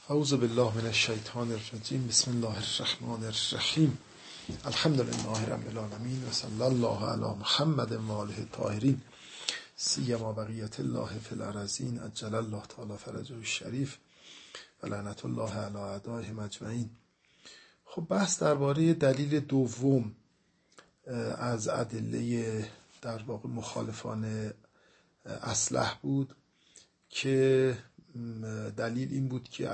اعوذ بالله من الشیطان الرجیم. بسم الله الرحمن الرحیم. الحمد لله رب العالمین و صلی الله علی محمد و آله الطاهرین سیما بقیت الله فی الارضین عجل الله تعالی فرجه الشریف و لعنت الله علی اعدائهم اجمعین. خب بحث درباره دلیل دوم از ادله در واقع مخالفان اصلح بود که دلیل این بود که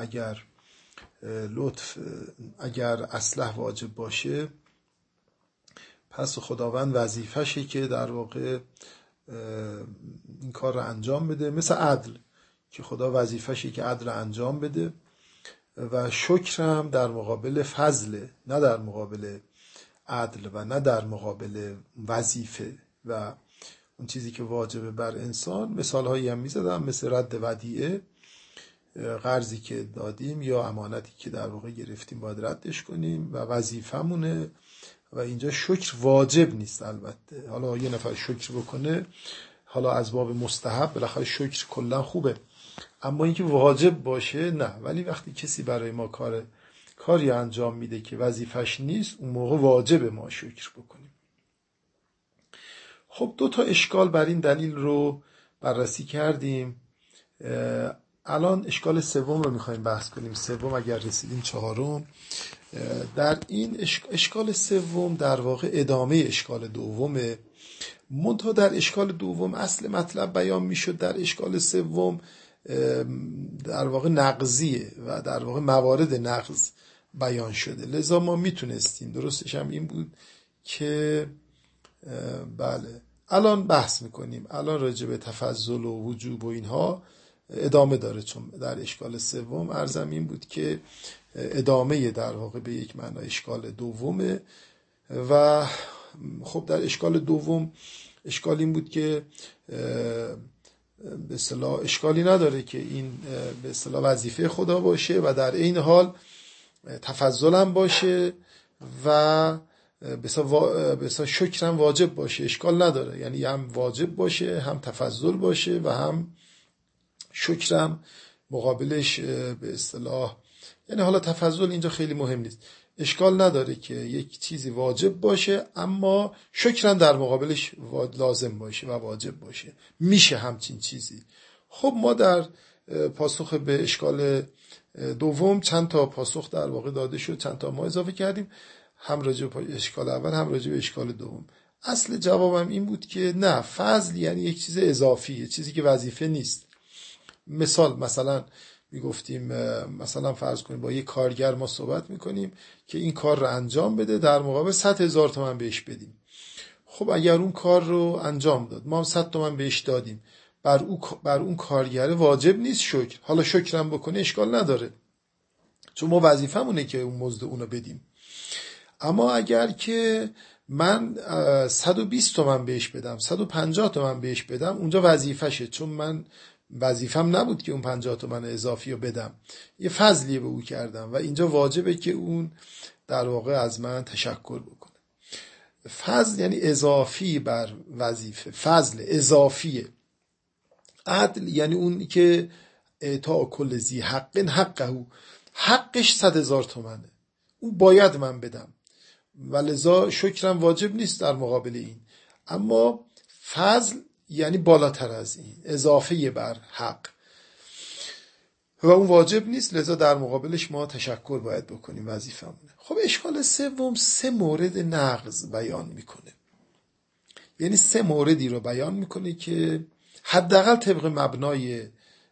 اگر اصلح واجب باشه پس خداوند وظیفشه که در واقع این کار رو انجام بده، مثل عدل که خدا وظیفشه که عدل رو انجام بده و شکر هم در مقابل فضل، نه در مقابل عدل و نه در مقابل وظیفه و اون چیزی که واجبه بر انسان. مثال هایی هم میزدم مثل رد ودیعه، قرضی که دادیم یا امانتی که در واقع گرفتیم باید ردش کنیم و وظیفمونه و اینجا شکر واجب نیست. البته حالا یه نفر شکر بکنه حالا از باب مستحب، بالاخره شکر کلا خوبه، اما اینکه واجب باشه نه. ولی وقتی کسی برای ما کاری انجام میده که وظیفش نیست، اون موقع واجب ما شکر بکنیم. خب 2 اشکال بر این دلیل رو بررسی کردیم. الان اشکال سوم رو میخوایم بحث کنیم. سوم اگر رسیدیم 4. در این اشکال سوم در واقع ادامه اشکال دومه، منتها در اشکال دوم اصل مطلب بیان میشد، در اشکال سوم در واقع نقضیه و در واقع موارد نقض بیان شده. لذا ما میتونستیم، درستش هم این بود که بله الان بحث میکنیم، الان راجع به تفضل و وجوب و اینها ادامه داره، چون در اشکال سوم عرضم این بود که ادامه در واقع به یک معنا اشکال دومه. و خب در اشکال دوم اشکال این بود که به اصطلاح اشکالی نداره که این به اصطلاح وظیفه خدا باشه و در این حال تفضل هم باشه و به اصطلاح شکر هم واجب باشه. اشکال نداره، یعنی هم واجب باشه، هم تفضل باشه و هم شکرم مقابلش به اصطلاح، یعنی حالا تفضل اینجا خیلی مهم نیست. اشکال نداره که یک چیزی واجب باشه اما شکرم در مقابلش لازم باشه و واجب باشه، میشه همچین چیزی. خب ما در پاسخ به اشکال دوم چند تا پاسخ در واقع داده شد، چند تا ما اضافه کردیم، هم راجع به اشکال اول هم راجع به اشکال دوم. اصل جوابم این بود که نه، فضل یعنی یک چیز اضافیه، چیزی که وظیفه نیست. مثلا میگفتیم، مثلا فرض کنیم با یک کارگر ما صحبت میکنیم که این کار رو انجام بده، در مقابل 100,000 تومان بهش بدیم. خب اگر اون کار رو انجام داد، ما هم 100 تومان بهش دادیم، بر اون کارگر واجب نیست شکر. حالا شکرم بکنه اشکال نداره، چون ما وظیفمونه که اون مزد اونو بدیم. اما اگر که من 120 تومان بهش بدم، 150 تومان بهش بدم، اونجا وظیفشه، چون من وظیفم نبود که اون 50 تومان اضافی رو بدم، یه فضلیه به او کردم و اینجا واجبه که اون در واقع از من تشکر بکنه. فضل یعنی اضافی بر وظیفه، فضل اضافیه. عدل یعنی اون که اعطاء کل ذی حق حقه، حقش 100,000 تومانه، اون باید من بدم و لذا شکرم واجب نیست در مقابل این. اما فضل یعنی بالاتر از این، اضافه بر حق و اون واجب نیست، لذا در مقابلش ما تشکر باید بکنیم، وظیفمونه. خب اشکال سوم 3 مورد نقض بیان میکنه، یعنی 3 موردی رو بیان میکنه که حداقل طبق مبنای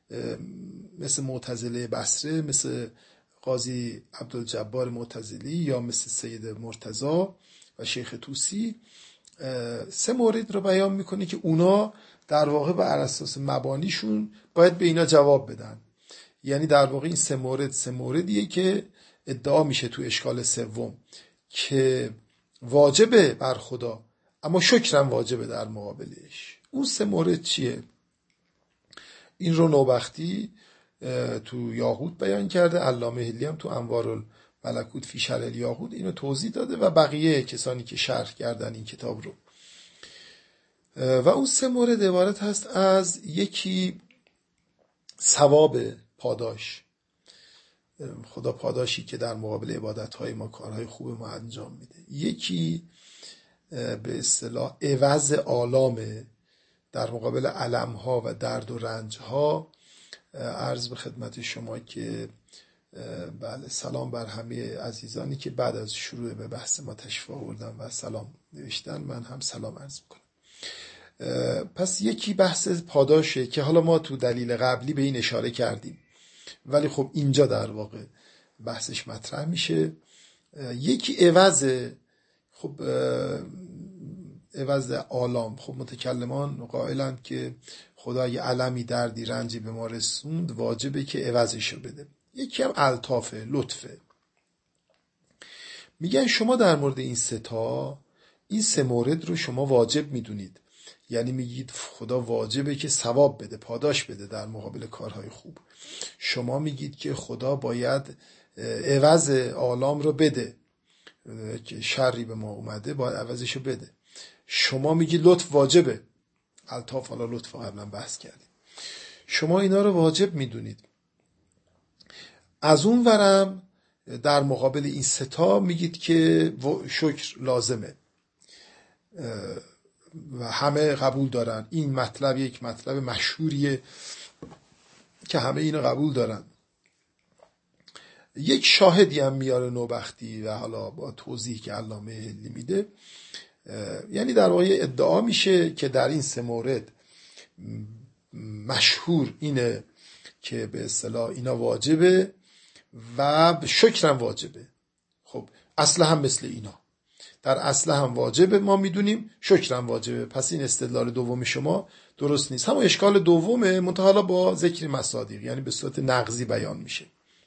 مثل معتزله بصره، مثل قاضی عبدالجبار معتزلی یا مثل سید مرتضی و شیخ طوسی، 3 مورد رو بیان میکنه که اونا در واقع بر اساس مبانیشون باید به اینا جواب بدن. یعنی در واقع این 3 موردیه که ادعا میشه تو اشکال سوم که واجبه بر خدا اما شکرم واجبه در مقابلش. اون 3 مورد چیه؟ این رو نوبختی تو یاقوت بیان کرده، علامه حلی هم تو انوار الملکوت فی شرح الیاقوت اینو توضیح داده و بقیه کسانی که شرح کردن این کتاب رو. و اون 3 مورد عبارت هست از یکی ثواب پاداش، خدا پاداشی که در مقابل عبادت‌های ما کارهای خوب ما انجام میده. یکی به اصطلاح عوض آلامه در مقابل علم‌ها و درد و رنج‌ها. عرض به خدمت شما که بله، سلام بر همه عزیزانی که بعد از شروع به بحث ما تشریف آوردن و سلام نوشتن. من هم سلام عرض میکنم. پس یکی بحث پاداشه که حالا ما تو دلیل قبلی به این اشاره کردیم، ولی خب اینجا در واقع بحثش مطرح میشه. یکی عوض، خب عوض آلام. خب متکلمان قائلند که خدا اگه علمی دردی رنجی به ما رسوند واجبه که عوضشو بده. یکی هم الطافه، لطفه. میگن شما در مورد این سه مورد رو شما واجب میدونید، یعنی میگید خدا واجبه که ثواب بده، پاداش بده در مقابل کارهای خوب. شما میگید که خدا باید عوض آلام رو بده، که شری به ما اومده باید عوضشو بده. شما میگید لطف واجبه، الطاف، حالا لطف قبلا بحث کردیم. شما اینا رو واجب میدونید. از اون ورم در مقابل این ستا میگید که شکر لازمه و همه قبول دارن. این مطلب یک مطلب مشهوریه که همه اینو قبول دارن. یک شاهدی هم میاره نوبختی و حالا با توضیح که علامه هلی میده، یعنی در واقع ادعا میشه که در این سه مورد مشهور اینه که به اصطلاح اینا واجبه و شکرم واجبه. خب اصل هم مثل اینا، در اصل هم واجبه، ما میدونیم شکرم واجبه. پس این استدلال دوم شما درست نیست. همون اشکال دومه، منتها حالا با ذکر مصادیق، یعنی به صورت نقضی بیان میشه.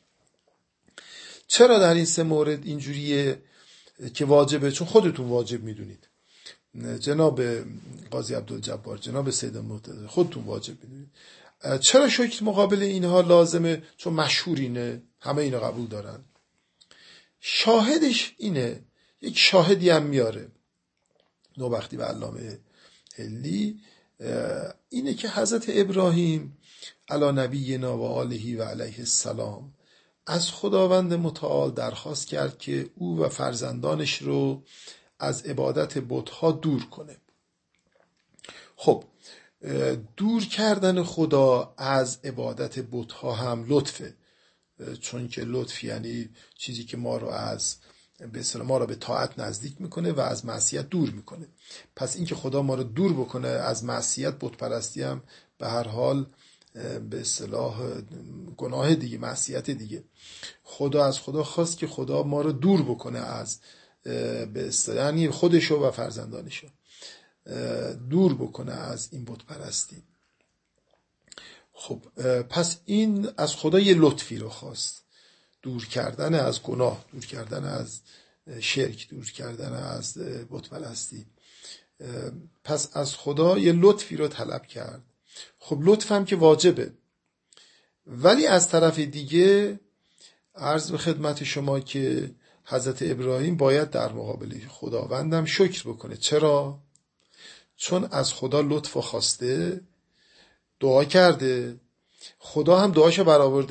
چرا در این سه مورد اینجوریه که واجبه؟ چون خودتون واجب میدونید، جناب قاضی عبدالجبار، جناب سید مرتضی، خودتون واجب میدونید. چرا شکر مقابل اینها لازمه؟ چون مشهور اینه، همه اینو قبول دارن. شاهدش اینه، یک شاهدی هم میاره نوبختی و علامه هلی، اینه که حضرت ابراهیم علی نبینا و آله و علیه السلام از خداوند متعال درخواست کرد که او و فرزندانش رو از عبادت بت‌ها دور کنه. خب دور کردن خدا از عبادت بت‌ها هم لطفه، چون که لطف یعنی چیزی که ما رو به طاعت نزدیک میکنه و از معصیت دور میکنه. پس اینکه خدا ما رو دور بکنه از معصیت، بت پرستی هم به هر حال به اصطلاح گناه دیگه، معصیت دیگه. خدا از خدا خواست که خدا ما رو دور بکنه از به اصطلاح، یعنی خودشو و فرزندانشو دور بکنه از این بت پرستی. خب پس این از خدا یه لطفی رو خواست، دور کردن از گناه، دور کردن از شرک، دور کردن از بت پرستی. پس از خدا یه لطفی رو طلب کرد. خب لطف هم که واجبه، ولی از طرف دیگه عرض به خدمت شما که حضرت ابراهیم باید در مقابل خداوندم شکر بکنه. چرا؟ چون از خدا لطف خواسته، دعا کرده، خدا هم دعاشو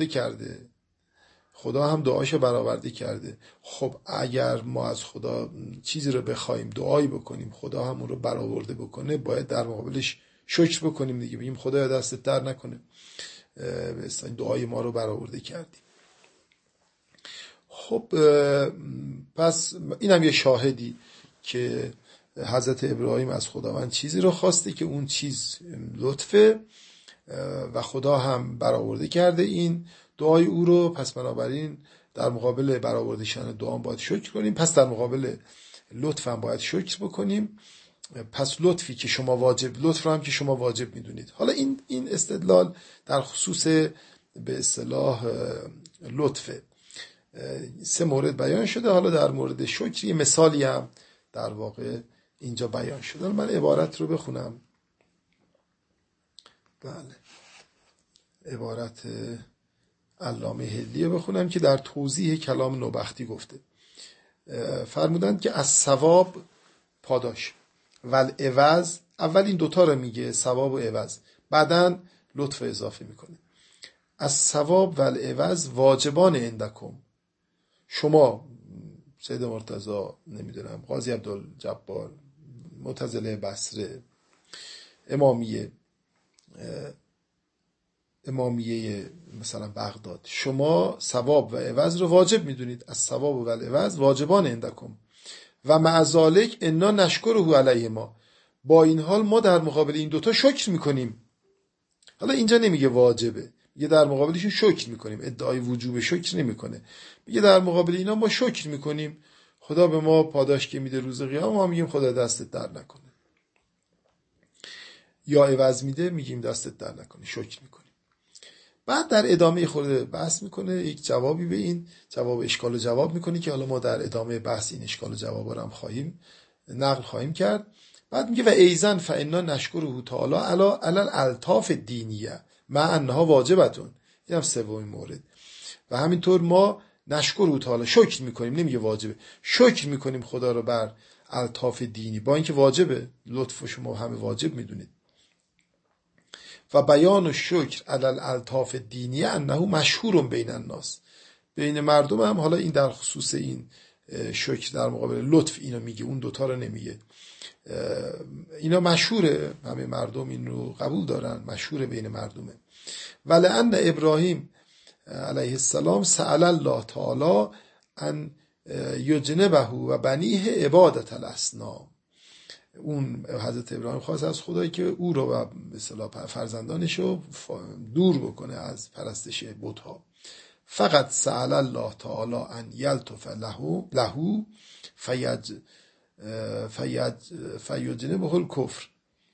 برآورده کرده. خب اگر ما از خدا چیزی رو بخوایم، دعایی بکنیم، خدا هم اون رو برآورده بکنه، باید در مقابلش شکر بکنیم دیگه، بگیم خدایا دستت در نکنه، این دعای ما رو برآورده کردی. خب پس اینم یه شاهدی که حضرت ابراهیم از خداوند چیزی رو خواسته که اون چیز لطفه و خدا هم برآورده کرده این دعای او رو. پس بنابراین در مقابل برآورده شدن دعا باید شکر کنیم، پس در مقابل لطف هم باید شکر بکنیم. پس لطف رو هم که شما واجب میدونید. حالا این استدلال در خصوص به اصطلاح لطفه. سه مورد بیان شده. حالا در مورد شکر یه مثالی هم در واقع اینجا بیان شده. من عبارت رو بخونم. بله، عبارت علامه هلی بخونم که در توضیح کلام نوبختی گفته. فرمودند که از ثواب پاداش و العوض، اول این دوتا رو میگه، ثواب و عوض، بعدن لطف اضافه میکنه. از ثواب و العوض واجبان عندکم. شما سید مرتضی، نمیدونم قاضی عبدالجبار، معتزله بصره، امامیه مثلا بغداد، شما ثواب و عوض رو واجب میدونید. از ثواب و العوض واجبان عندکم و مع ذالک انا نشکره علیه ما. با این حال ما در مقابل این دوتا شکر میکنیم. حالا اینجا نمیگه واجبه، میگه در مقابلشون شکر میکنیم. ادعای وجوب شکر نمیکنه، میگه در مقابل اینا ما شکر میکنیم. خدا به ما پاداش که میده روز قیامت، ما میگیم خدا دستت در نکنه. یا عوض میده، میگیم دستت در نکنه، شکر میکنیم. بعد در ادامه خود بحث میکنه، یک جوابی به این جواب اشکال و جواب میکنه که حالا ما در ادامه بحث این اشکال و جواب رو هم نقل خواهیم کرد. بعد میگه و ایزن فانا نشکره تعالی علی الالطاف دینیه مع انها واجبتون. این هم سومین مورد. و همینطور ما نشکره تعالی شکر میکنیم، نمیگه واجبه، شکر میکنیم خدا رو بر الطاف دینی، با اینکه واجبه، لطف شما همه واجب میدونید. و بیان الشکر علی الالطاف دینی انه مشهور بین الناس، بین مردم هم. حالا این در خصوص این شکر در مقابل لطف اینو میگه، اون دوتا رو نمیگه. اینا مشهوره، همه مردم این رو قبول دارن، مشهوره بین مردمه. ولئن ابراهیم علیه السلام سأل الله تعالی ان یجنبه و بنیه عبادت الاصنام. اون حضرت ابراهیم خواست از خدایی که او رو و به اصطلاح فرزندانش رو دور بکنه از پرستش بت‌ها. فقط سأل الله تعالی ان یلطف له فیجنبه الکفر.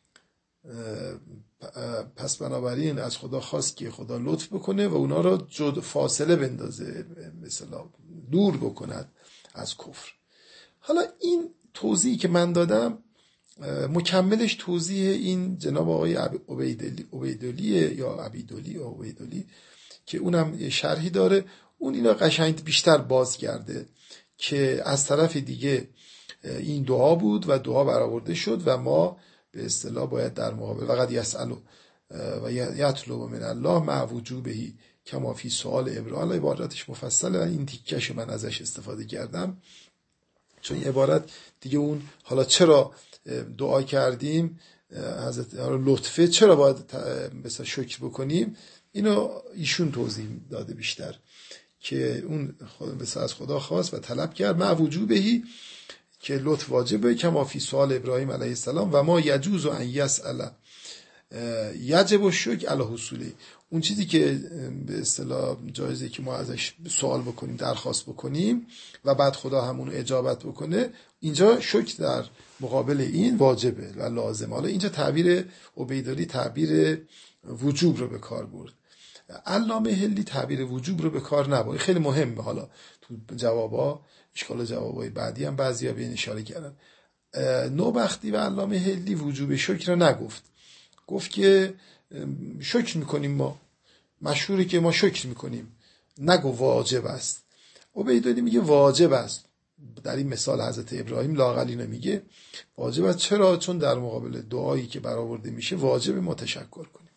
پس بنابراین از خدا خواست که خدا لطف بکنه و اونا رو فاصله بندازه، مثلا دور بکند از کفر. حالا این توضیحی که من دادم مکملش توضیح این جناب آقای عبیدولی یا عبیدولی که اونم شرحی داره. اون اینا قشنگ بیشتر بازگرده که از طرف دیگه این دعا بود و دعا برآورده شد و ما به اصطلاح باید در مقابل وقد یسأل و یطلب من الله مع وجوبه کما فی سؤال ابراهیم. عبارتش مفصله و این تیکش من ازش استفاده کردم، چون این عبارت دیگه اون حالا چرا دعا کردیم حضرت لطفه، چرا باید مثلا شکر بکنیم، اینو ایشون توضیح داده بیشتر که اون مثلا از خدا خواست و طلب کرد مع وجوبهی که لطف واجبه کما فی سؤال ابراهیم علیه السلام و ما یجوز ان یسأل یجب الشکر علی حصوله. اون چیزی که به اصطلاح جایزه که ما ازش سوال بکنیم، درخواست بکنیم و بعد خدا همونو اجابت بکنه، اینجا شکر در مقابل این واجبه و لازم. حالا اینجا تعبیر عبیدولی تعبیر وجوب رو به کار برد، علامه هلی تعبیر وجوب رو به کار نبرد. خیلی مهمه. حالا تو جوابا اشکال جوابای بعدی هم بعضیا به این اشاره کردن. نوبختی و علامه هلی وجوب شکر رو نگفت، گفت که شکر میکنیم، ما مشهوره که ما شکر میکنیم، نگو واجب است. عبیدولی میگه واجب است. در این مثال حضرت ابراهیم لااقل اینو میگه واجب است. چرا؟ چون در مقابل دعایی که برآورده میشه واجب ما تشکر کنیم.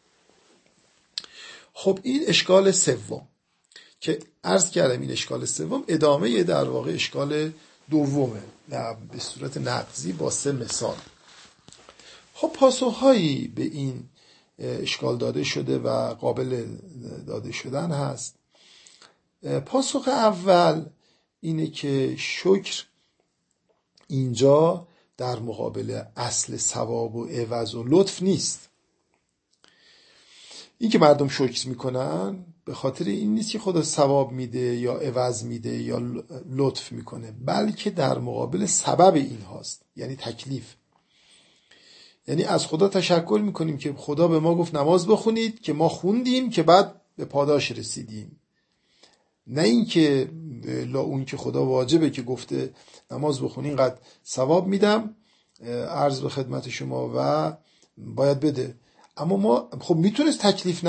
خب این اشکال سوم که عرض کردم، این اشکال سوم ادامه در واقع اشکال دومه به صورت نقضی با 3 مثال. خب پاسخهایی به این اشکال داده شده و قابل داده شدن هست. پاسخ اول اینه که شکر اینجا در مقابل اصل ثواب و عوض و لطف نیست. این که مردم شکر میکنن به خاطر این نیست که خدا ثواب میده یا عوض میده یا لطف میکنه، بلکه در مقابل سبب این هاست، یعنی تکلیف. یعنی از خدا تشکر میکنیم که خدا به ما گفت نماز بخونید که ما خوندیم که بعد به پاداش رسیدیم، نه این که اون که خدا واجبه که گفته نماز بخونین قد ثواب میدم عرض به خدمت شما و باید بده. اما ما خب میتونست تکلیف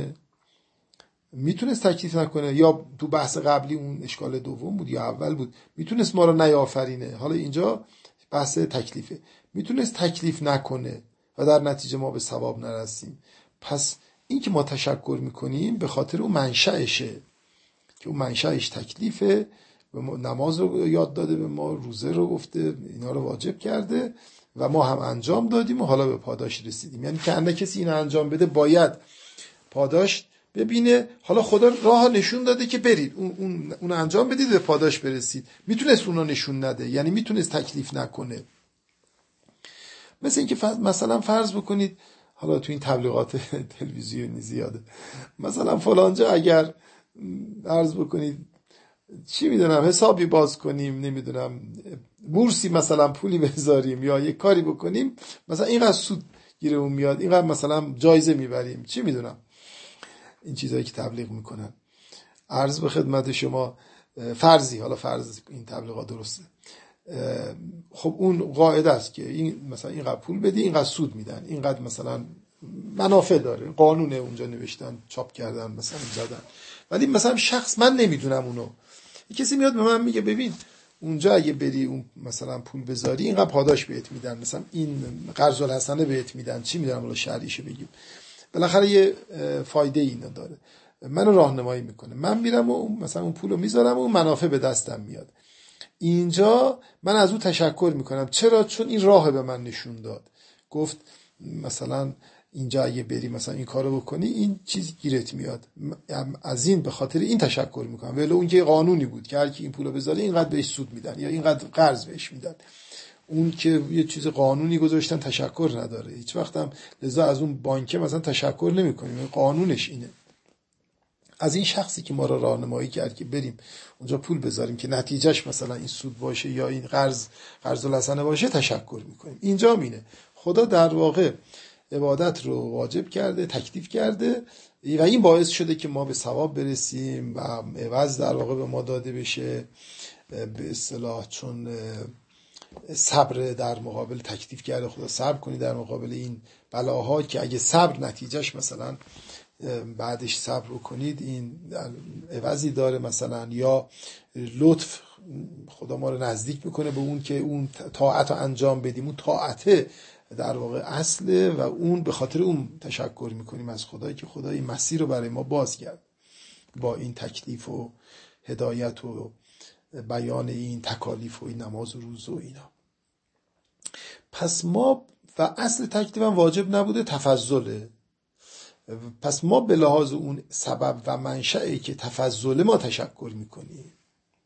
نکنه، یا تو بحث قبلی اون اشکال دوم بود یا اول بود، میتونست ما رو نیافرینه. حالا اینجا بحث تکلیفه، میتونست تکلیف نکنه و در نتیجه ما به ثواب نرسیم. پس این که ما تشکر میکنیم به خاطر اون منشأشه که اون منشأش تکلیفه، به ما نماز رو یاد داده، به ما روزه رو گفته، اینا رو واجب کرده و ما هم انجام دادیم و حالا به پاداش رسیدیم. یعنی که اگه کسی اینو انجام بده باید پاداش ببینه. حالا خدا راه نشون داده که برید اون انجام بدید به پاداش برسید. میتونست اونو نشون نده، یعنی میتونست تکلیف نکنه. مثل اینکه مثلا فرض بکنید، حالا تو این تبلیغات تلویزیونی زیاده، مثلا فلانجا اگر عرض بکنید چی میدونم حسابی باز کنیم، نمیدونم بورسی مثلا پولی بذاریم یا یک کاری بکنیم، مثلا اینقدر سود گیرمون میاد، اینقدر مثلا جایزه میبریم، چی میدونم این چیزایی که تبلیغ میکنن. عرض به خدمت شما فرضی، حالا فرض این تبلیغات درسته، خب اون قاعده است که این مثلا اینقدر پول بدی اینقدر سود میدن، اینقدر مثلا منافع داره، قانونه اونجا نوشتن، چاپ کردن، مثلا زدن. ولی مثلا شخص من نمیدونم اونو، کسی میاد به من میگه ببین اونجا اگه بری اون مثلا پول بذاری اینقدر پاداش بهت میدن، مثلا این قرض الحسنه بهت میدن، چی میدونم حالا شرعیشو بگیم، بالاخره یه فایده اینا داره، منو راهنمایی میکنه، من میرم و مثلا اون پولو میذارم و اون منافع به دستم میاد. اینجا من از اون تشکر میکنم. چرا؟ چون این راه به من نشون داد، گفت مثلا اینجا اگه بری مثلا این کارو بکنی این چیز گیرت میاد، از این به خاطر این تشکر میکنم. ولی اون که قانونی بود که هر کی این پولو بذاره اینقدر بهش سود میدن یا اینقدر قرض بهش میدن، اون که یه چیز قانونی گذاشتن تشکر نداره هیچ وقتم، لذا از اون بانک مثلا تشکر نمیکنیم، قانونش اینه. از این شخصی که ما را راهنمایی کرد که بریم اونجا پول بذاریم که نتیجهش مثلا این سود باشه یا این قرض الحسنه باشه تشکر میکنیم. اینجا مینه خدا در واقع عبادت رو واجب کرده، تکلیف کرده و این باعث شده که ما به ثواب برسیم و عوض در واقع به ما داده بشه، به اصطلاح چون صبر در مقابل تکلیف کرده خدا، صبر کنی در مقابل این بلاها که اگه صبر نتیجهش مثلا بعدش صبر کنید این عوضی داره مثلا، یا لطف خدا ما رو نزدیک میکنه به اون که اون طاعت رو انجام بدیم، اون طاعت در واقع اصله و اون به خاطر اون تشکر میکنیم از خدایی که خدا این مسیر رو برای ما باز کرد با این تکلیف و هدایت و بیان این تکالیف و این نماز و روزه و اینا. پس ما و اصل تکلیف هم واجب نبوده، تفضله. پس ما به لحاظ اون سبب و منشأی که تفضله ما تشکر میکنیم.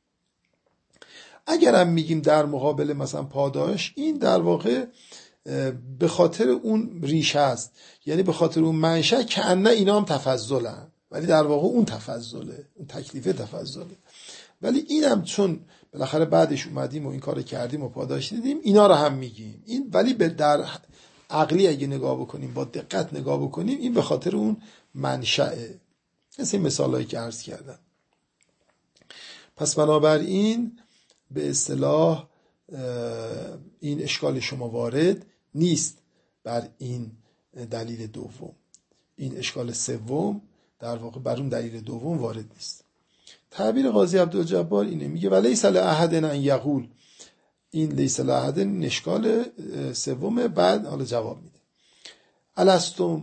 اگرم میگیم در مقابل مثلا پاداش، این در واقع به خاطر اون ریشه است، یعنی به خاطر اون منشأ که انه اینا هم تفضلن، ولی در واقع اون تفضله، اون تکلیف تفضله. ولی اینم چون بالاخره بعدش اومدیم و این کارو کردیم و پاداش دیدیم، اینا رو هم میگیم. این ولی در عقلی اگه نگاه بکنیم، با دقت نگاه بکنیم، این به خاطر اون منشأه، مثل مثالایی که عرض کردم. پس بنابراین به اصطلاح این اشکال شما وارد نیست بر این دلیل دوم، این اشکال سوم در واقع بر اون دلیل دوم وارد نیست. تعبیر قاضی عبدالجبار اینه، میگه ولیس لأحد ان یقول، این لیس لأحد اشکال سوم. بعد حالا جواب میده الستم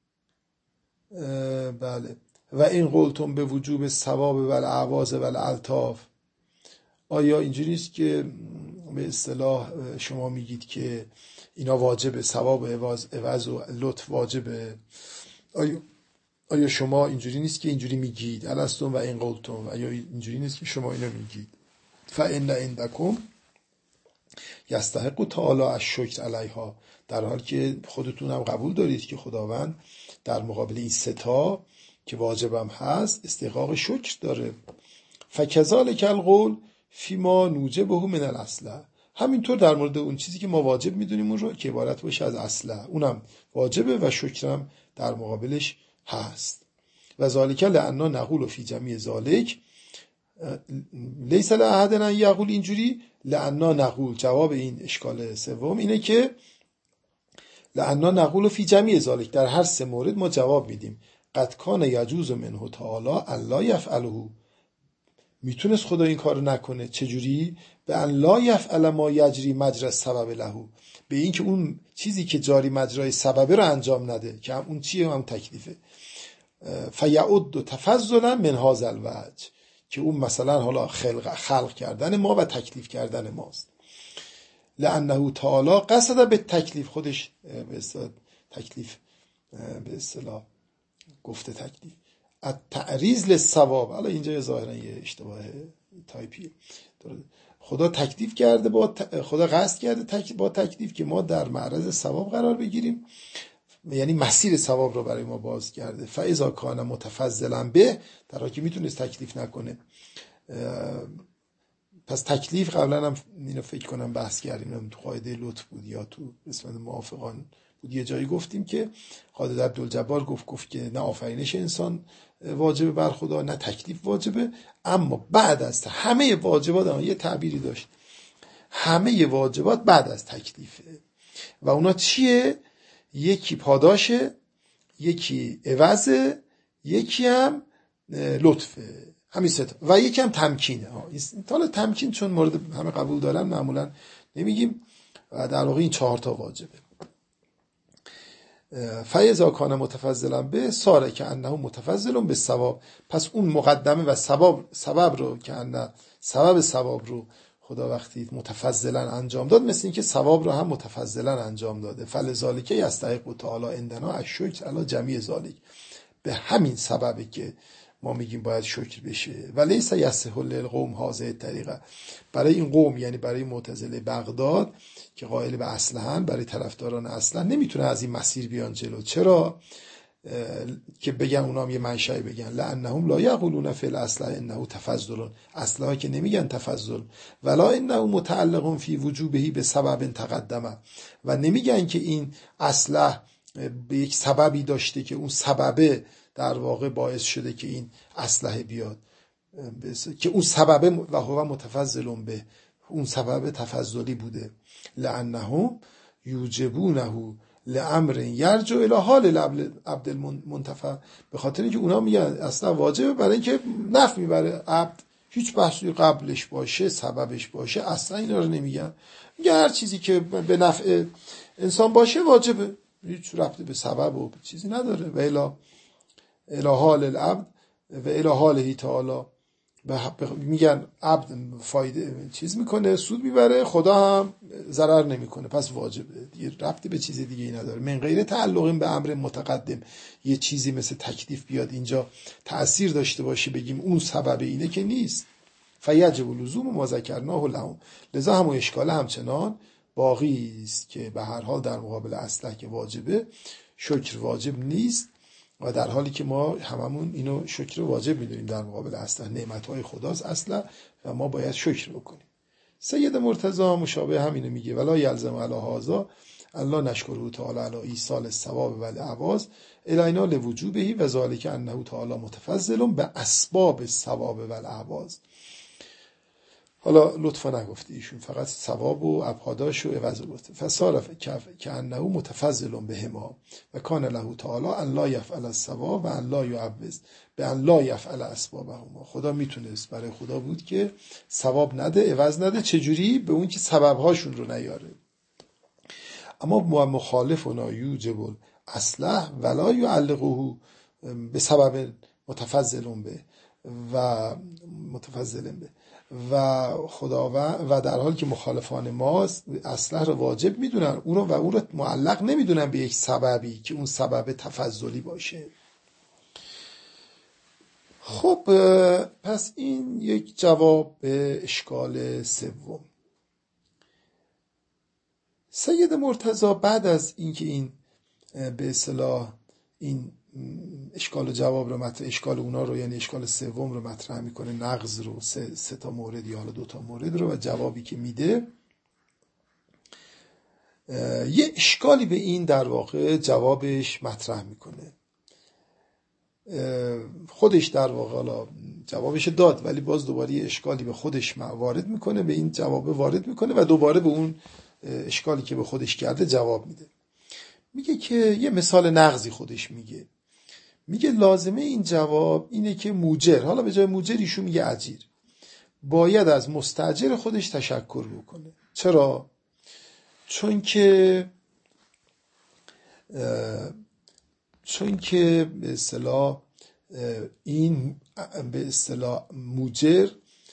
بله و این قلتم به وجوب ثواب و الاعواض و الالطاف، آیا اینجوری نیست که به اصطلاح شما میگید که اینا واجبه، ثواب و عوض و لطف واجبه؟ آیا شما اینجوری نیست که اینجوری میگید الستم و این قلتم؟ آیا اینجوری نیست که شما اینو میگید فإن عندکم یستحق تعالی الشکر علیها، در حال که خودتون هم قبول دارید که خداوند در مقابل این ستا که واجبم هست استحقاق شکر داره. فکذالک القول فیما نوجبه من الاصل، همینطور در مورد اون چیزی که ما واجب میدونیم اون رو که عبارت باشه از اصله، اونم واجبه و شکرم در مقابلش هست. و ذالک لأننا نقول فی جمیع ذالک لیس لأحد ان یقول، اینجوری لأننا نقول، جواب این اشکال سوم اینه که لأننا نقول فی جمیع ذالک، در هر سه مورد ما جواب میدیم قد کان یجوز منه تعالی الا یفعله، میتونست خدا این کارو نکنه. چجوری؟ به ان لا یفعل ما یجری مجرى السبب له، به این که اون چیزی که جاری مجرای سببه رو انجام نده، که هم اون چیه؟ هم تکلیفه. فیعد تفضلا من هذا الوجه، که اون مثلا حالا خلق کردن ما و تکلیف کردن ماست. لانه تعالی قصد به تکلیف، خودش به اصطلاح تکلیف، به اصطلاح گفته تکلیف، التعریض للثواب. حالا اینجا ظاهرا یه اشتباه تایپی، خدا تکلیف کرده، خدا قصد کرده با تکلیف که ما در معرض ثواب قرار بگیریم، یعنی مسیر ثواب رو برای ما باز کرده. فاذا کان متفضلا به، در حالی که میتونست تکلیف نکنه. پس تکلیف قبلا هم اینو فکر کنم بحث کردیم، تو قاعده لطف بود یا تو قسمت موافقان بود، یه جایی گفتیم که قاعده عبدالجبار گفت که نه آفرینش انسان واجبه بر خدا، نه تکلیف واجبه، اما بعد از همه واجبات، یه تعبیری داشت، همه واجبات بعد از تکلیفه. و اونا چیه؟ یکی پاداشه، یکی عوضه، یکی هم لطفه، همین سه تا، و یکی هم تمکینه. حالا تمکین چون مورد همه قبول دارن معمولا نمیگیم، و در واقع این 4 تا واجبه. فاذا کان متفضلا به ساره که انه متفضل به ثواب، پس اون مقدمه و سبب رو که انه سبب ثواب رو خدا وقتی متفضلا انجام داد، مثل این که ثواب رو هم متفضلا انجام داده. فلذالک یستحق تعالی عندنا الشکر علی جمیع ذالک، به همین سببه که ما میگیم باید شکر بشه. و لیس یصح للقوم هذه الطریقه، برای این قوم یعنی برای معتزله بغداد که قائل به اصلهن، برای طرفداران اصلهن نمیتونه از این مسیر بیان جلو. چرا؟ که بگن اونام یه منشأ بگن لانهم لا یقولون فی الاصل انه تفضل، اصلها که نمیگن تفضل، ولا انه متعلق فی وجوبه به سبب تقدمه، و نمیگن که این اصله به یک سببی داشته که اون سببه در واقع باعث شده که این اصله بیاد، که اون سببه و هو متفضل به، اون سبب تفضلی بوده. لانهم یوجبونه لامر یرجع الی حال عبد المنتفع، به خاطر اینکه اونا میگن اصلا واجبه برای اینکه نفع میبره عبد، هیچ بحثی قبلش باشه سببش باشه اصلا اینا رو نمیگن، میگن هر چیزی که به نفع انسان باشه واجبه، هیچ ربطی به سبب و چیزی نداره. و الی حال العبد و الی حاله تعالی، میگن عبد فایده چیز میکنه، سود میبره، خدا هم ضرر نمیکنه، پس واجبه دیگه، ربطی به چیز دیگه ای نداره. من غیر تعلق به امر متقدم، یه چیزی مثل تکلیف بیاد اینجا تأثیر داشته باشه بگیم اون سبب اینه، که نیست. فیجب لزوم ما ذکرناه لهم، لذا همون اشکال همچنان باقی است که به هر حال در مقابل اصله که واجبه شکر واجب نیست، و در حالی که ما هممون اینو شکر واجب میدونیم در مقابل اصلا نعمتهای خداست اصلا، و ما باید شکر بکنیم. سید مرتضی مشابه همینو میگه، ولا یلزم علی هذا الله نشکره تعالی علی ایصال الثواب و العوض الینا لوجوبه و ذلک انه تعالی متفضل به اسباب الثواب و العوض. حالا لطفا نگفته ایشون، فقط ثواب و ابعاداش و عوض گفته. فصار که انه متفضل بهما و کان له تعالی ان لا یفعل الثواب و ان لا یعوض به ان لا یفعل اسبابهما. خدا میتونست، برای خدا بود که ثواب نده عوض نده، چجوری؟ به اون که سببهاشون رو نیاره. اما مخالفنا یوجب الاصلح ولا یعلقه به سبب متفضل به و متفضل به، و خداوند و در حالی که مخالفان ما اصلح رو واجب میدونن، اون رو معلق نمیدونن به یک سببی که اون سبب تفضلی باشه. خب پس این یک جواب به اشکال سوم. سید مرتضی بعد از اینکه این به اصطلاح این اشکال و جواب رو مطرح، اشکال اونا رو یعنی اشکال سوم رو مطرح میکنه، نقض رو، سه تا مورد یا حالا 2 تا مورد رو، و جوابی که میده یه اشکالی به این در واقع جوابش مطرح میکنه. خودش در واقع حالا جوابش داد، ولی باز دوباره یه اشکالی به خودش وارد میکنه، به این جواب وارد میکنه و دوباره به اون اشکالی که به خودش کرده جواب میده. میگه که یه مثال نقضی خودش میگه لازمه این جواب اینه که موجر، حالا به جای موجر ایشون میگه اجیر، باید از مستاجر خودش تشکر بکنه. چرا؟ چون که به اصطلاح این به اصطلاح موجر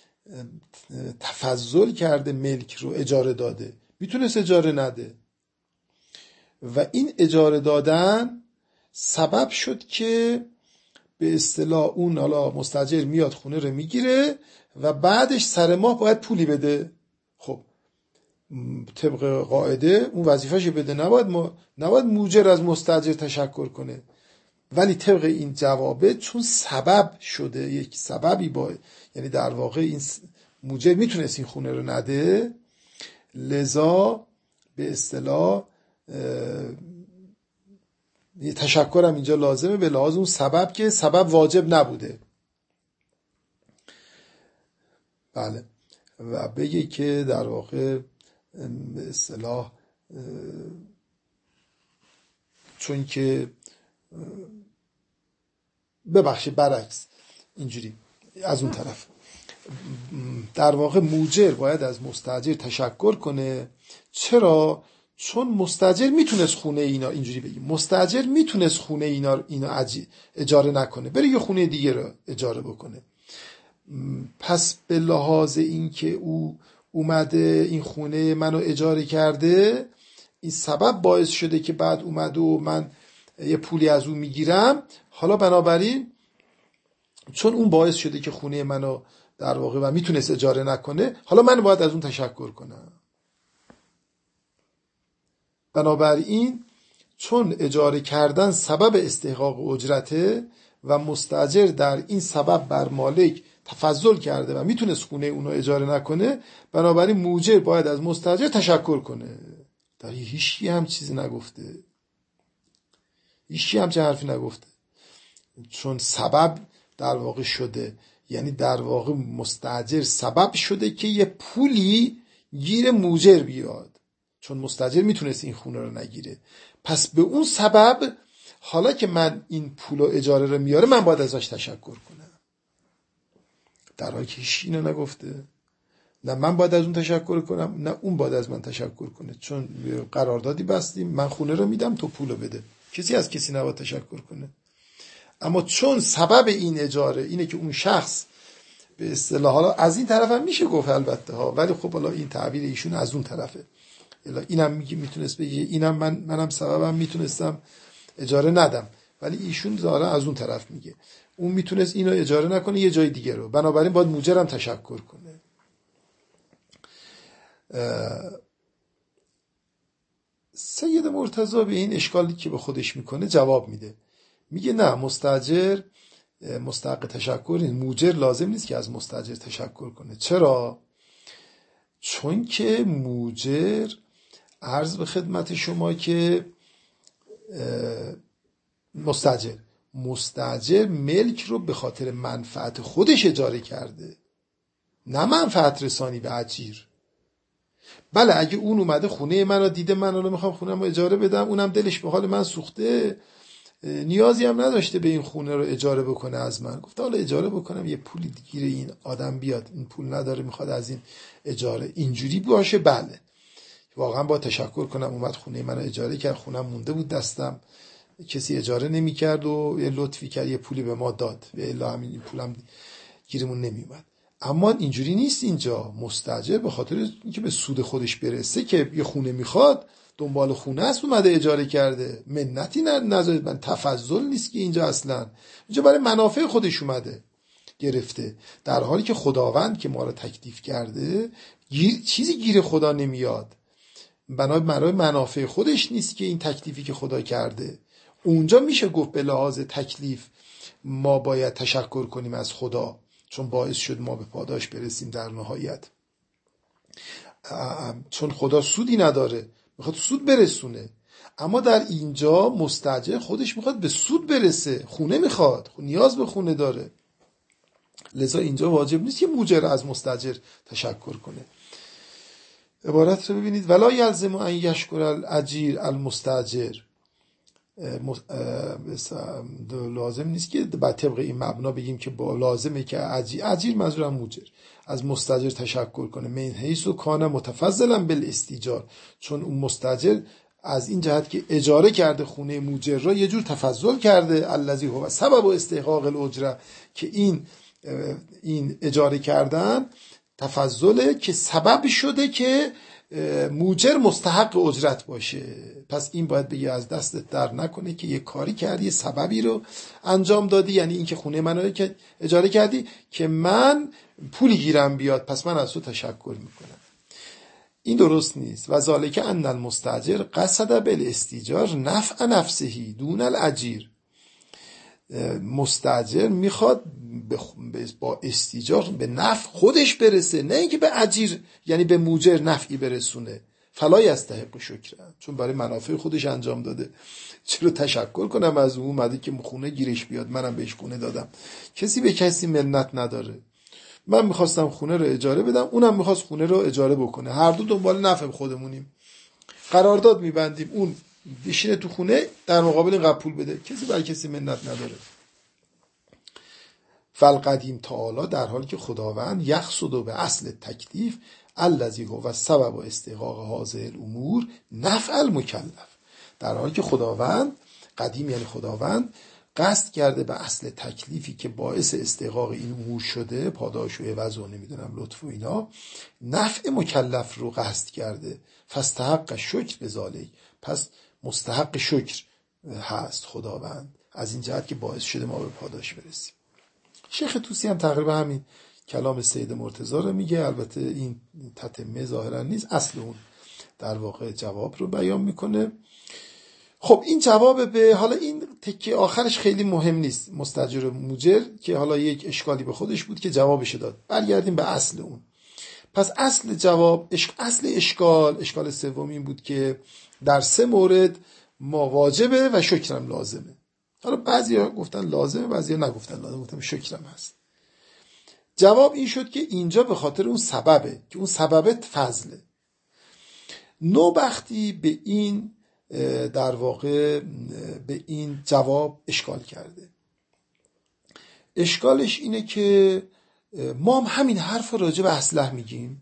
تفضل کرده، ملک رو اجاره داده، میتونست اجاره نده و این اجاره دادن سبب شد که به اصطلاح اون حالا مستاجر میاد خونه رو میگیره و بعدش سر ماه باید پولی بده. خب طبق قاعده اون وظیفه‌شو بده، نباید موجر از مستاجر تشکر کنه. ولی طبق این جوابه چون سبب شده، یک سببی یعنی در واقع این موجر میتونست این خونه رو نده، لذا به اصطلاح تشکرم اینجا لازمه به لحاظ اون سبب که سبب واجب نبوده. بله. و بگه که در واقع به اصطلاح چون که ببخشید برعکس اینجوری از اون طرف در واقع موجر باید از مستاجر تشکر کنه. چرا؟ چون مستاجر میتونست خونه اینا، اینجوری بگیم، مستاجر میتونست خونه اینا اجاره نکنه، بره یه خونه دیگه رو اجاره بکنه. پس به لحاظ این که او اومده این خونه منو اجاره کرده، این سبب باعث شده که بعد اومده و من یه پولی از اون میگیرم. حالا بنابراین چون اون باعث شده که خونه منو در واقع و میتونست اجاره نکنه، حالا من باید از اون تشکر کنم. بنابراین چون اجاره کردن سبب استحقاق اجرته و مستاجر در این سبب بر مالک تفضل کرده و میتونست خونه اونو اجاره نکنه، بنابراین موجر باید از مستاجر تشکر کنه. در هیچی هم چیزی نگفته، هیچی هم چه حرفی نگفته، چون سبب در واقع شده، یعنی در واقع مستاجر سبب شده که یه پولی گیر موجر بیاد، چون مستاجر میتونست این خونه رو نگیره. پس به اون سبب حالا که من این پول و اجاره رو میاره، من باید ازش تشکر کنم، در حالی که هیچ اینو نگفته. نه من باید از اون تشکر کنم، نه اون باید از من تشکر کنه، چون قراردادی بستیم، من خونه رو میدم تو پولو بده، کسی از کسی نباید تشکر کنه. اما چون سبب این اجاره اینه که اون شخص به اصطلاح، حالا از این طرف هم میشه گفت البته ها، ولی خب حالا این تعبیر ایشون از اون طرفه، اینم میتونست بگه اینم منم سببم میتونستم اجاره ندم، ولی ایشون ظاهرا از اون طرف میگه اون میتونست اینو اجاره نکنه یه جای دیگه رو، بنابراین باید موجرم تشکر کنه. سید مرتضی به این اشکالی که به خودش میکنه جواب میده، میگه نه، مستاجر مستحق تشکر نیست، موجر لازم نیست که از مستاجر تشکر کنه. چرا؟ چون که موجر، عرض به خدمت شما که مستاجر ملک رو به خاطر منفعت خودش اجاره کرده، نه منفعت رسانی به اجیر. بله اگه اون اومده خونه من رو دیده، من رو میخوام خونم رو اجاره بدم، اونم دلش به حال من سوخته، نیازی هم نداشته به این خونه رو اجاره بکنه از من، گفته حالا اجاره بکنم یه پولی گیر این آدم بیاد، این پول نداره میخواد از این اجاره، اینجوری باشه، بله واقعا با تشکر کنم اومد خونه من رو اجاره کرد، خونم مونده بود دستم، کسی اجاره نمیکرد و یه لطفی کرد، یه پولی به ما داد، به الا همین پولم گیرمون نمیومد. اما اینجوری نیست، اینجا مستاجر به خاطر اینکه به سود خودش برسه که یه خونه میخواد، دنبال خونه است اومده اجاره کرده، منتی نذارید، من تفضل نیست که اینجا، اصلا اینجا برای منافع خودش اومده گرفته، در حالی که خداوند که ما رو تکلیف کرده چیزی گیر خدا نمیاد، برای منافع خودش نیست که این تکلیفی که خدا کرده. اونجا میشه گفت به لحاظ تکلیف ما باید تشکر کنیم از خدا، چون باعث شد ما به پاداش برسیم در نهایت، چون خدا سودی نداره، میخواد سود برسونه. اما در اینجا مستاجر خودش میخواد به سود برسه، خونه میخواد، نیاز به خونه داره، لذا اینجا واجب نیست که موجر از مستاجر تشکر کنه. عبارت رو ببینید، ولا یلزم ان یشکر الاجیر المستاجر، لازم نیست که با طبق این مبنا بگیم که با لازمه که اجیر منظورم موجر از مستاجر تشکر کنه، من حیث کان متفضلا بالاستیجار، چون اون مستاجر از این جهت که اجاره کرده خونه موجر را، یه جور تفضل کرده، الذی هو سبب استحقاق الاجره، که این اجاره کردن تفضله که سبب شده که موجر مستحق اجرت باشه. پس این باید بگی از دستت در نکنه که یه کاری کردی، یه سببی رو انجام دادی، یعنی این که خونه منو که اجاره کردی که من پولی گیرم بیاد، پس من از تو تشکر میکنم. این درست نیست. و ذالک ان المستاجر قصد بالاستیجار نفع نفسه دون الاجیر. مستاجر میخواد با استیجار به نفع خودش برسه، نه اینکه به اجیر یعنی به موجر نفعی برسونه. فلا یستحق شکر، چون برای منافع خودش انجام داده، چرا تشکر کنم از اون اومده که خونه گیرش بیاد، منم بهش خونه دادم. کسی به کسی منت نداره. من میخواستم خونه رو اجاره بدم، اونم میخواست خونه رو اجاره بکنه، هر دو دنبال نفع خودمونیم، قرارداد میبندیم، اون بشینه تو خونه در مقابل این پول بده، کسی برای کسی منت نداره. فالقدیم تعالی، در حالی که خداوند یقصد به اصل تکلیف الذی هو سبب استحقاق هذه الامور نفع المکلف، در حالی که خداوند قدیم یعنی خداوند قصد کرده به اصل تکلیفی که باعث استحقاق این امور شده، پاداش و عوض و نمیدونم لطف و اینا، نفع مکلف رو قصد کرده. فاستحق شکر بذالک، پس مستحق شکر هست خداوند از این جهت که باعث شده ما به پاداش برسیم. شیخ طوسی هم تقریبا همین کلام سید مرتضی رو میگه، البته این تتمه ظاهرا نیست، اصل اون در واقع جواب رو بیان میکنه. خب این جواب به، حالا این تکه آخرش خیلی مهم نیست، مستاجر و موجر، که حالا یک اشکالی به خودش بود که جوابش داد. برگردیم به اصل اون. پس اصل جواب، اصل اشکال سوم این بود که در 3 مورد ما واجبه و شکرم لازمه. حالا بعضیا گفتن لازمه، بعضیا نگفتن لازمه، گفتن شکرم هست. جواب این شد که اینجا به خاطر اون سببه که اون سببت فضله. نوبختی به این در واقع به این جواب اشکال کرده. اشکالش اینه که ما هم همین حرف راجع به اصلح میگیم،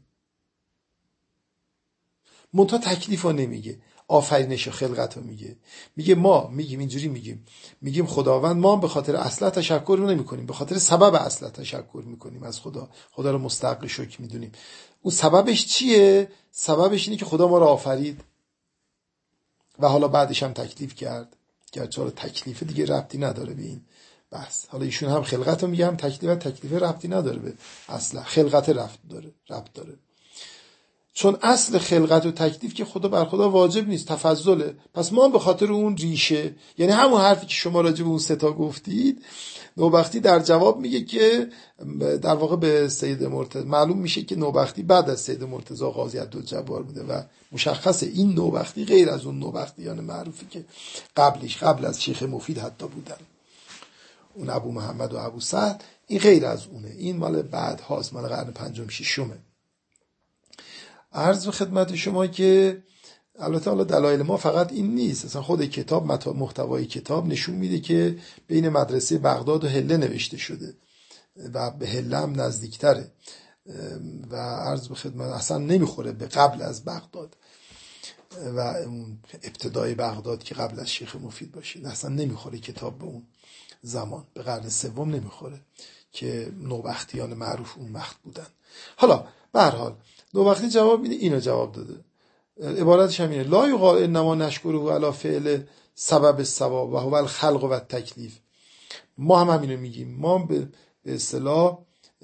منتها تکلیف رو نمیگه، آفرینش و خلقت رو میگه ما میگیم اینجوری میگیم خداوند، ما هم به خاطر اصلح تشکر رو نمی کنیم، به خاطر سبب اصلح تشکر میکنیم از خدا رو مستحق شکر میدونیم. اون سببش چیه؟ سببش اینه که خدا ما رو آفرید و حالا بعدش هم تکلیف کرد، گرچه حالا تکلیف دیگه ربطی نداره به این بحث. حالا ایشون هم خلقت رو میگه، هم تکلیف ربطی نداره به اصلا، خلقت ربط داره. چون اصل خلقت و تکلیف که خدا بر خدا واجب نیست، تفضله. پس ما هم به خاطر اون ریشه، یعنی همون حرفی که شما راجع به اون 3 گفتید، نوبختی در جواب میگه که در واقع به سید مرتضی معلوم میشه که نوبختی بعد از سید مرتضی قاضی عبدالجبار بوده و مشخصه این نوبختی غیر از اون نوبختیان معروفی که قبل از شیخ مفید حتی بودن، اون ابو محمد و ابو سعد، این غیر از اونه، این مال بعد هاست، مال قرن 5 ششمه. عرض به خدمت شما که البته حالا دلایل ما فقط این نیست، اصلا خود کتاب، محتوای کتاب نشون میده که بین مدرسه بغداد و حله نوشته شده و به حله هم نزدیکتره و عرض به خدمت اصلا نمیخوره به قبل از بغداد و اون ابتدای بغداد که قبل از شیخ مفید باشه، اصلا نمیخوره کتاب به اون زمان، به قرن 3 نمیخوره که نوبختیان معروف اون وقت بودن. حالا به هر حال نوبختی جواب میده، اینو جواب داده، عبارتش هم اینه: لا یقال انما نشکره علی فعل سبب الثواب و هو الخلق و التکلیف. ما هم همینو میگیم، ما به اصطلاح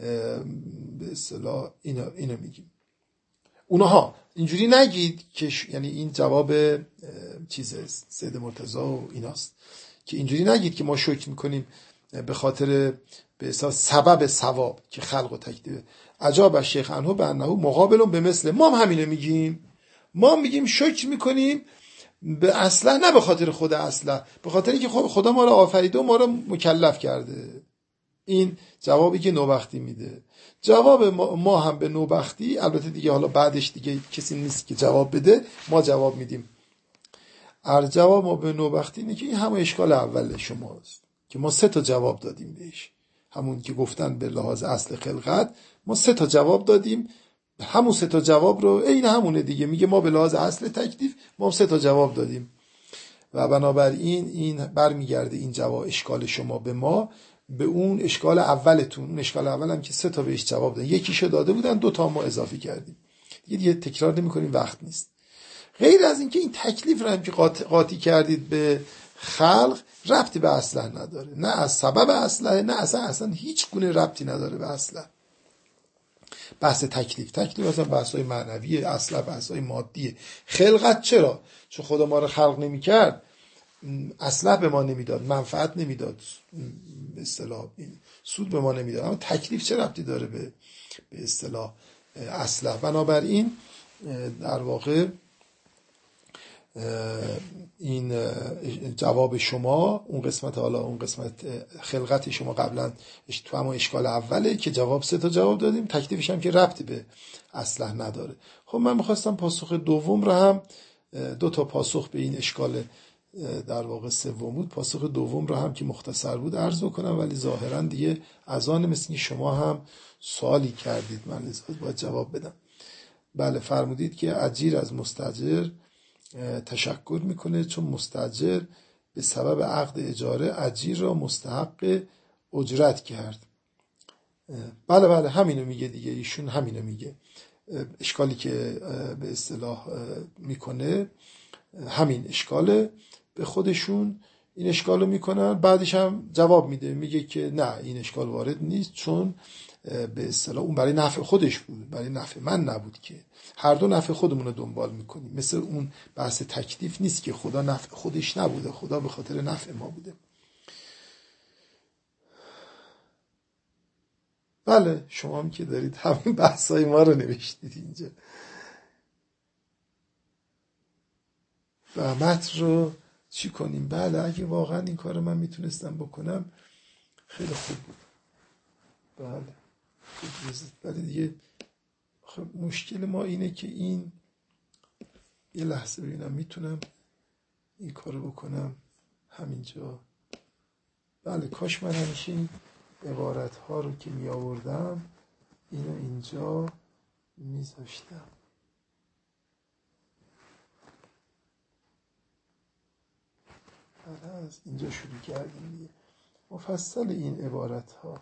اینو میگیم. اونها اینجوری نگید که یعنی این جواب چیزه سید مرتضی و ایناست که اینجوری نگید که ما شکر میکنیم به خاطر به اساس سبب ثواب که خلق و تکلیف. عجاب از شیخ عنه به انه مقابلون به مثل. ما هم همینو میگیم، ما میگیم شکر میکنیم به اصلا، نه به خاطر خود اصلا، به خاطر اینکه خدا ما رو آفریده و ما رو مکلف کرده. این جوابی که نوبختی میده. جواب ما هم به نوبختی، البته دیگه حالا بعدش دیگه کسی نیست که جواب بده، ما جواب میدیم. جواب ما به نوبختی اینه که این همه اشکال اول شماست که ما 3 جواب دادیم بهش، همون که گفتن به لحاظ اصل خلقت ما 3 جواب دادیم همون 3 تا جواب رو عین همونه دیگه، میگه ما به لحاظ اصل تکلیف ما 3 تا جواب دادیم و بنابراین این برمیگرده این جواب اشکال شما به ما به اون اشکال اولتون. اون اشکال اول هم که 3 تا بهش جواب دادن، یکیشو داده بودن 2 تا ما اضافه کردیم دیگه تکرار نمی‌کنیم، وقت نیست. غیر از اینکه این تکلیف رو هم که قاطی کردید به خلق ربطی به اصلح نداره، نه از سبب اصلح، نه اصلا هیچ گونه ربطی نداره به اصلح. بحث تکلیف اصلا بحث‌های معنویه، اصلا بحث‌های مادیه. خلقت چرا؟ چون خدا ما رو خلق نمی‌کرد اصلح به ما نمیداد، منفعت نمیداد، به اصطلاح سود به ما نمیداد. اما تکلیف چه ربطی داره به اصطلاح اصلح؟ بنابراین در واقع این جواب شما اون قسمت، حالا اون قسمت خلقت شما قبلا تو همون اشکال اوله که جواب 3 تا جواب دادیم، تکلیفش هم که ربطی به اصلح نداره. خب من میخواستم پاسخ دوم رو هم 2 تا پاسخ به این اشکال در واقع سوم بود، پاسخ دوم رو هم که مختصر بود عرض کنم، ولی ظاهرا دیگه از آن مثل که شما هم سوالی کردید من لذا باید جواب بدم. بله فرمودید که اجیر از مستاجر تشکر میکنه چون مستاجر به سبب عقد اجاره اجیر را مستحق اجرت کرد. بله همینو میگه دیگه، ایشون همینو میگه. اشکالی که به اصطلاح میکنه همین اشکاله، به خودشون این اشکالو میکنن. بعدش هم جواب میده، میگه که نه این اشکال وارد نیست چون به اصطلاح اون برای نفع خودش بود، برای نفع من نبود، که هر دو نفع خودمون رو دنبال میکنیم. مثل اون بحث تکلیف نیست که خدا نفع خودش نبوده، خدا به خاطر نفع ما بوده. بله شما هم که دارید همین بحثای ما رو نوشتید اینجا و متن رو چی کنیم. بله اگه واقعا این کار من میتونستم بکنم خیلی خوب بود. بله ولی دیگه مشکل ما اینه که این یه لحظه ببینم میتونم این کارو بکنم همینجا. بله کاش من همیشه این عبارت ها رو که می آوردم اینو اینجا میذاشتم. بله از اینجا شروع کردیم دیگه مفصل این عبارت ها.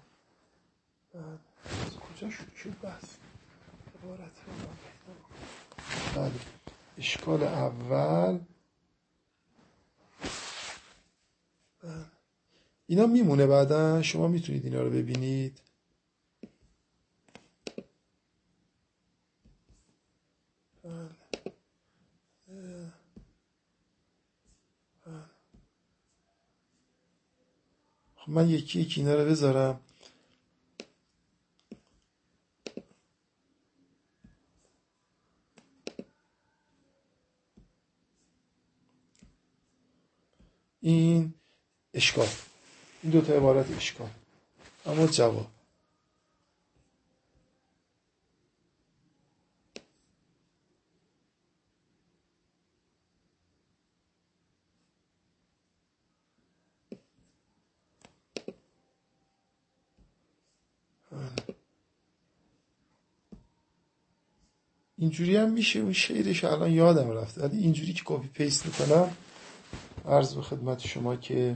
از کجا شروع شد بحث عبارت ها؟ بله اشکال اول اینا میمونه، بعدا شما میتونید اینا رو ببینید. خب من یکی اینا رو بذارم. این اشکال، این 2 تا عبارت اشکال، اما جواب. اینجوری هم میشه، اون شعرش الان یادم رفته، ولی اینجوری که کپی پیست میکنم عرض به خدمت شما که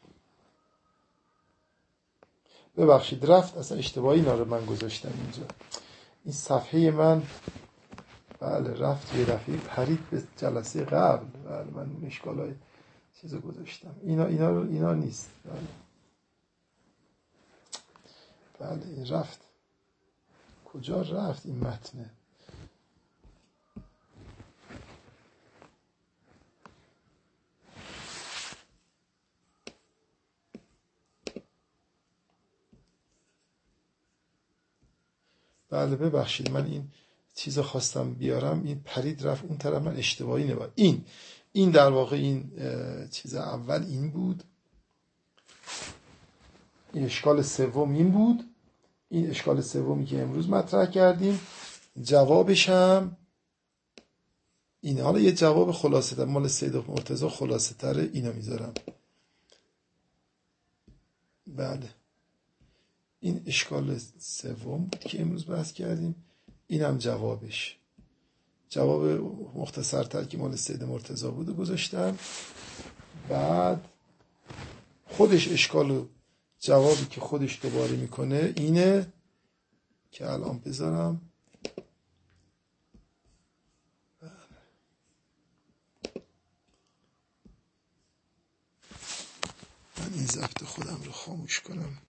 ببخشید رفت اصلا اشتباهی اینا رو من گذاشتم اینجا. این صفحه من بله رفت یه دفعه پرید به جلسه قبل. بله من اون اشکالای چیزو گذاشتم. اینا نیست. بله این رفت. کجا رفت این متنه؟ بله ببخشید من این چیز خواستم بیارم، این پرید رفت اون طرف، من اشتباهی نبود. این در واقع این چیز اول این بود، این اشکال سوم این بود، این اشکال سومی که امروز مطرح کردیم جوابش هم این. حالا یه جواب خلاصه تر مال سید مرتضی خلاصه تر اینو میذارم. بله این اشکال سوم بود که امروز بحث کردیم. اینم جوابش. جواب مختصرتر که مال سید مرتضی بود و گذاشتم. بعد خودش اشکال و جوابی که خودش دوباره میکنه اینه که الان بذارم. من این ضبط خودم رو خاموش کنم.